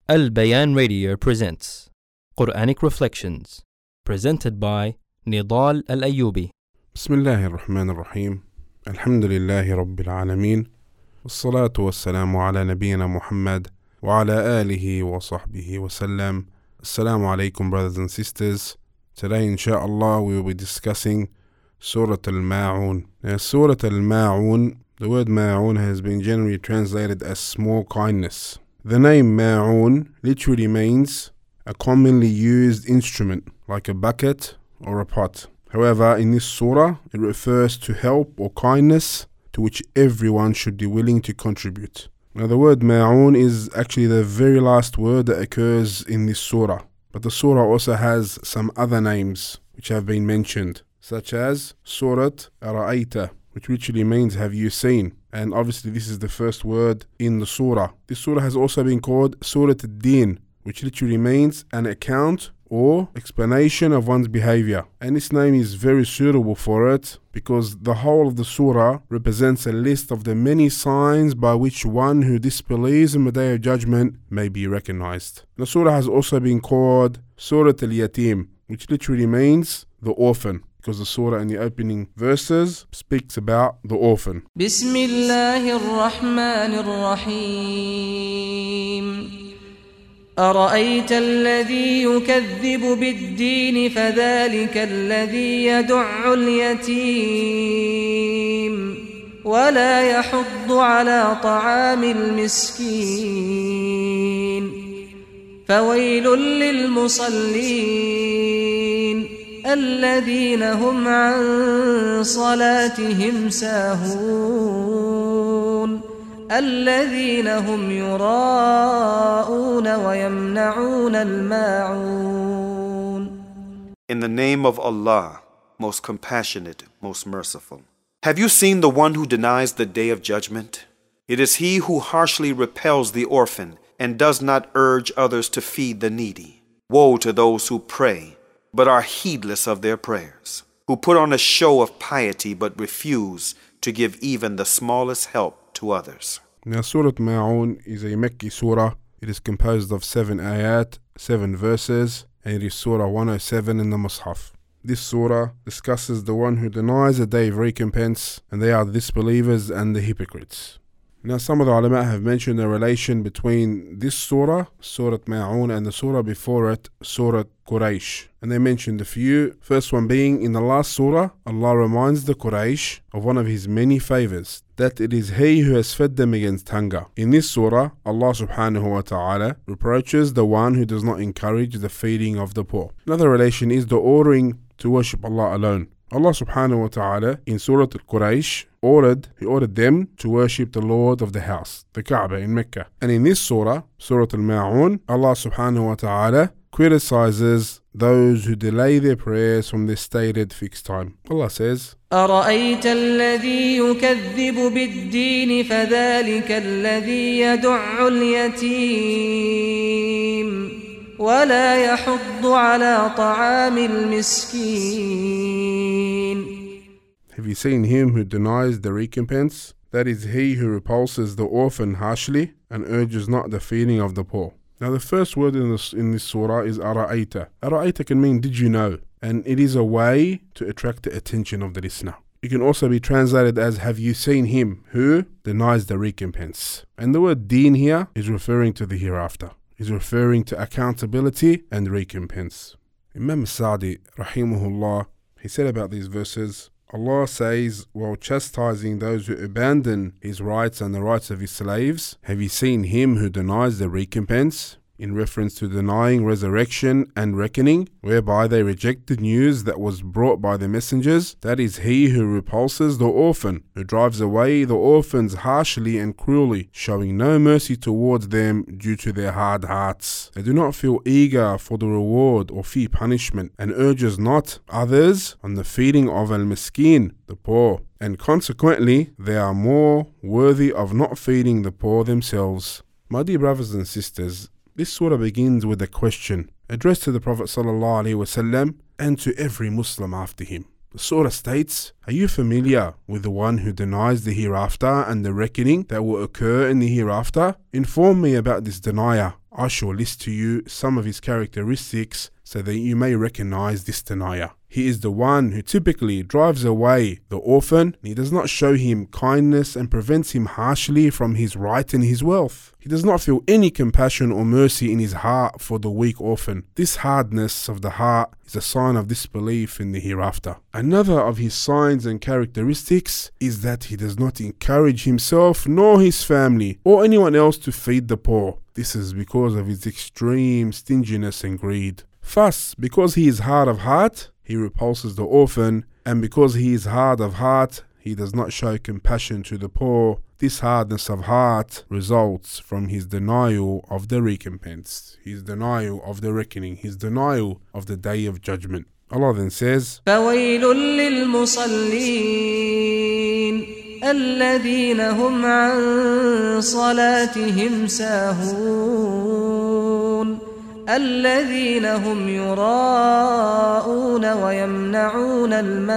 Al Bayan Radio presents Quranic Reflections, presented by Nidal Al-Ayyubi. بسم الله الرحمن الرحيم. الحمد لله رب العالمين، والصلاة والسلام على نبينا محمد وعلى آله وصحبه وسلم. Assalamu alaikum, brothers and sisters. Today, inshallah, we will be discussing Surah Al-Ma'un. Now, Surah Al-Ma'un, the word Ma'un has been generally translated as small kindness. The name Ma'un literally means a commonly used instrument, like a bucket or a pot. However, in this surah, it refers to help or kindness to which everyone should be willing to contribute. Now, the word Ma'un is actually the very last word that occurs in this surah. But the surah also has some other names which have been mentioned, such as Surat Ara'ayta, which literally means have you seen? And obviously this is the first word in the surah. This surah has also been called Surat Ad-Din, which literally means an account or explanation of one's behavior. And this name is very suitable for it because the whole of the surah represents a list of the many signs by which one who disbelieves in the Day of Judgment may be recognized. The surah has also been called Surat Al-Yatim, which literally means the orphan, because the surah in the opening verses speaks about the orphan. Bismillahirrahmanirrahim. أرأيت الذي يكذب بالدين فذلك الذي يدع اليتيم ولا يحض على طعام المسكين فويل للمصلين الذين هم عن صلاتهم ساهون الذين هم يراءون ويمنعون الماعون. In the name of Allah, most compassionate, most merciful. Have you seen the one who denies the Day of Judgment? It is he who harshly repels the orphan and does not urge others to feed the needy. Woe to those who pray but are heedless of their prayers, who put on a show of piety but refuse to give even the smallest help to others. Now, Surah Ma'un is a Mecca surah. It is composed of 7 ayat, 7 verses, and it is Surah 107 in the Mus'haf. This surah discusses the one who denies a day of recompense, and they are the disbelievers and the hypocrites. Now, some of the ulama have mentioned a relation between this surah, Surah Ma'un, and the surah before it, Surah Quraysh. And they mentioned a few. First one being, in the last surah, Allah reminds the Quraysh of one of His many favors, that it is He who has fed them against hunger. In this surah, Allah subhanahu wa ta'ala reproaches the one who does not encourage the feeding of the poor. Another relation is the ordering to worship Allah alone. Allah subhanahu wa ta'ala in Surah Al-Quraysh He ordered them to worship the Lord of the house, the Kaaba in Mecca. And in this surah, Surah Al-Ma'un, Allah subhanahu wa ta'ala criticizes those who delay their prayers from their stated fixed time. Allah says, أرأيت الذي يكذب بالدين فذلك الذي يدع اليتيم ولا يحض على طعام المسكين. Have you seen him who denies the recompense? That is he who repulses the orphan harshly and urges not the feeding of the poor. Now, the first word in this surah is Ara'ayta. Ara'ayta can mean did you know? And it is a way to attract the attention of the listener. It can also be translated as have you seen him who denies the recompense? And the word deen here is referring to the hereafter. Is referring to accountability and recompense. Imam Sa'di, rahimahullah, he said about these verses, Allah says, while chastising those who abandon His rights and the rights of His slaves, have you seen him who denies the recompense? In reference to denying resurrection and reckoning, whereby they reject the news that was brought by the messengers. That is he who repulses the orphan, who drives away the orphans harshly and cruelly, showing no mercy towards them due to their hard hearts. They do not feel eager for the reward or fear punishment, and urges not others on the feeding of al-miskin, the poor. And consequently, they are more worthy of not feeding the poor themselves. My dear brothers and sisters, this surah begins with a question addressed to the Prophet ﷺ and to every Muslim after him. The surah states, are you familiar with the one who denies the hereafter and the reckoning that will occur in the hereafter? Inform me about this denier. I shall list to you some of his characteristics so that you may recognize this denier. He is the one who typically drives away the orphan. He does not show him kindness and prevents him harshly from his right and his wealth. He does not feel any compassion or mercy in his heart for the weak orphan. This hardness of the heart is a sign of disbelief in the hereafter. Another of his signs and characteristics is that he does not encourage himself nor his family or anyone else to feed the poor. This is because of his extreme stinginess and greed. Thus, because he is hard of heart, he repulses the orphan, and because he is hard of heart, he does not show compassion to the poor. This hardness of heart results from his denial of the recompense, his denial of the reckoning, his denial of the day of judgment. Allah then says, فَوَيْلٌ لِلْمُصَلِّينَ الَّذِينَ هُمْ عَنْ صَلَاتِهِمْ سَاهُونَ الَّذِينَ هُمْ يُرَاءُونَ وَيَمْنَعُونَ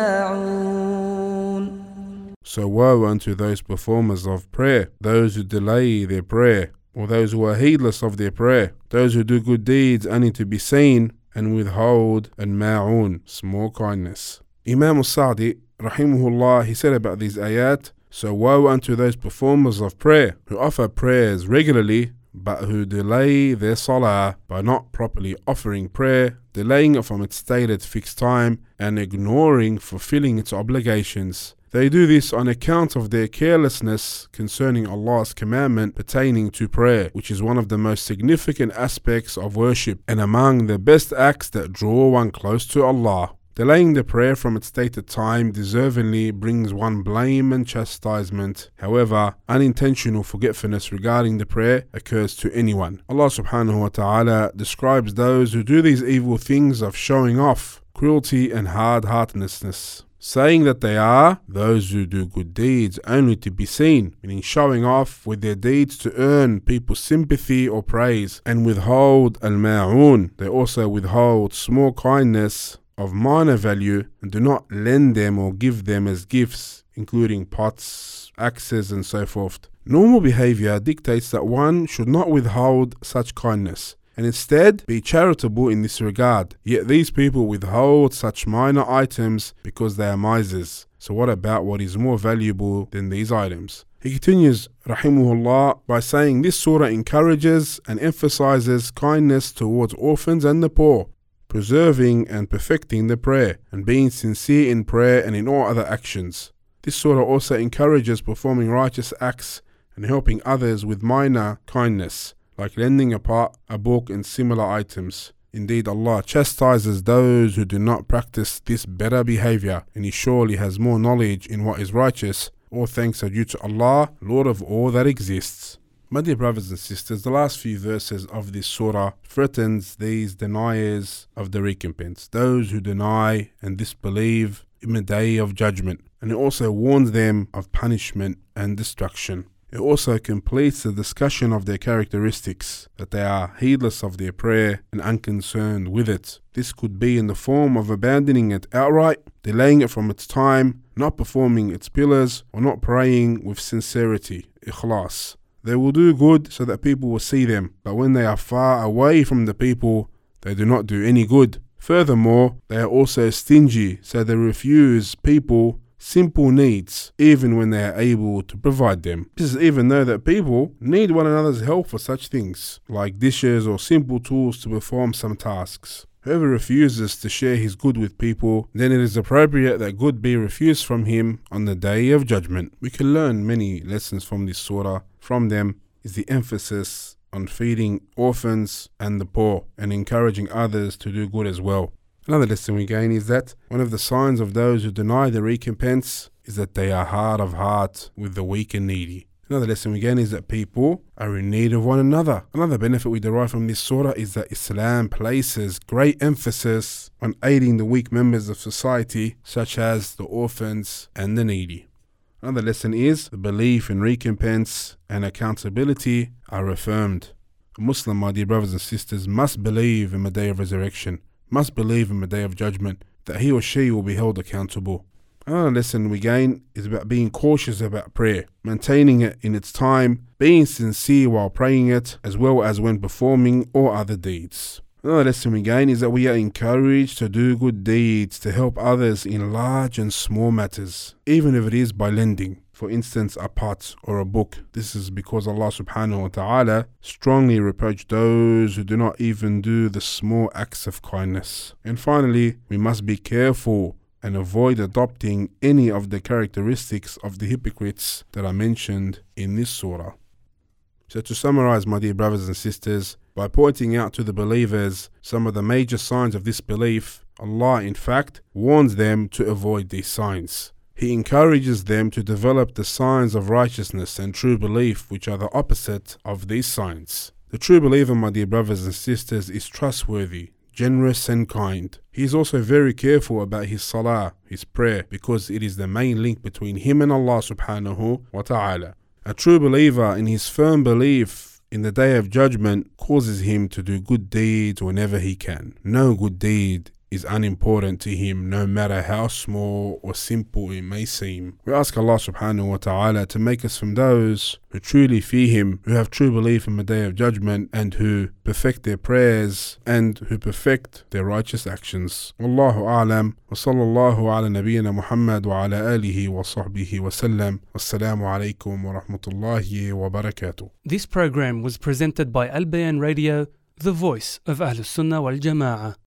الْمَاعُونَ. So woe unto those performers of prayer, those who delay their prayer, or those who are heedless of their prayer, those who do good deeds only to be seen, and withhold al-ma'un, small kindness. Imam al-Sa'di, rahimahullah, he said about these ayat, so woe unto those performers of prayer, who offer prayers regularly, but who delay their salah by not properly offering prayer, delaying it from its stated fixed time, and ignoring fulfilling its obligations. They do this on account of their carelessness concerning Allah's commandment pertaining to prayer, which is one of the most significant aspects of worship and among the best acts that draw one close to Allah. Delaying the prayer from its stated time deservingly brings one blame and chastisement. However, unintentional forgetfulness regarding the prayer occurs to anyone. Allah subhanahu wa ta'ala describes those who do these evil things of showing off, cruelty and hard-heartedness, saying that they are those who do good deeds only to be seen, meaning showing off with their deeds to earn people's sympathy or praise, and withhold al-ma'un. They also withhold small kindness of minor value and do not lend them or give them as gifts, including pots, axes and so forth. Normal behavior dictates that one should not withhold such kindness and instead be charitable in this regard. Yet these people withhold such minor items because they are misers. So what about what is more valuable than these items? He continues, rahimahullah, by saying this surah encourages and emphasizes kindness towards orphans and the poor, preserving and perfecting the prayer, and being sincere in prayer and in all other actions. This surah also encourages performing righteous acts and helping others with minor kindness, like lending a pot, a book and similar items. Indeed, Allah chastises those who do not practice this better behavior, and He surely has more knowledge in what is righteous. All thanks are due to Allah, Lord of all that exists. My dear brothers and sisters, the last few verses of this surah threatens these deniers of the recompense, those who deny and disbelieve in the day of judgment, and it also warns them of punishment and destruction. It also completes the discussion of their characteristics, that they are heedless of their prayer and unconcerned with it. This could be in the form of abandoning it outright, delaying it from its time, not performing its pillars, or not praying with sincerity, ikhlas. They will do good so that people will see them, but when they are far away from the people, they do not do any good. Furthermore, they are also stingy, so they refuse people simple needs, even when they are able to provide them. This is even though that people need one another's help for such things, like dishes or simple tools to perform some tasks. Whoever refuses to share his good with people, then it is appropriate that good be refused from him on the day of judgment. We can learn many lessons from this surah. From them is the emphasis on feeding orphans and the poor and encouraging others to do good as well. Another lesson we gain is that one of the signs of those who deny the recompense is that they are hard of heart with the weak and needy. Another lesson we gain is that people are in need of one another. Another benefit we derive from this surah is that Islam places great emphasis on aiding the weak members of society, such as the orphans and the needy. Another lesson is the belief in recompense and accountability are affirmed. A Muslim, my dear brothers and sisters, must believe in the day of resurrection, must believe in the day of judgment, that he or she will be held accountable. Another lesson we gain is about being cautious about prayer, maintaining it in its time, being sincere while praying it, as well as when performing all other deeds. Another lesson we gain is that we are encouraged to do good deeds to help others in large and small matters, even if it is by lending. For instance, a pot or a book. This is because Allah subhanahu wa ta'ala strongly reproached those who do not even do the small acts of kindness. And finally, we must be careful and avoid adopting any of the characteristics of the hypocrites that are mentioned in this surah. So to summarize, my dear brothers and sisters, by pointing out to the believers some of the major signs of disbelief, Allah in fact warns them to avoid these signs. He encourages them to develop the signs of righteousness and true belief, which are the opposite of these signs. The true believer, my dear brothers and sisters, is trustworthy, generous and kind. He is also very careful about his salah, his prayer, because it is the main link between him and Allah subhanahu wa ta'ala. A true believer, in his firm belief in the Day of Judgment, causes him to do good deeds whenever he can. No good deed is unimportant to him, no matter how small or simple it may seem. We ask Allah subhanahu wa ta'ala to make us from those who truly fear Him, who have true belief in the Day of Judgment, and who perfect their prayers and who perfect their righteous actions. Wallahu a'lam, wa sallallahu ala nabiyyina Muhammad wa ala alihi wa sahbihi wa sallam. Wassalamu alaikum wa rahmatullahi wa barakatuh. This program was presented by Al Bayan Radio, the voice of Ahlus Sunnah wal Jama'ah.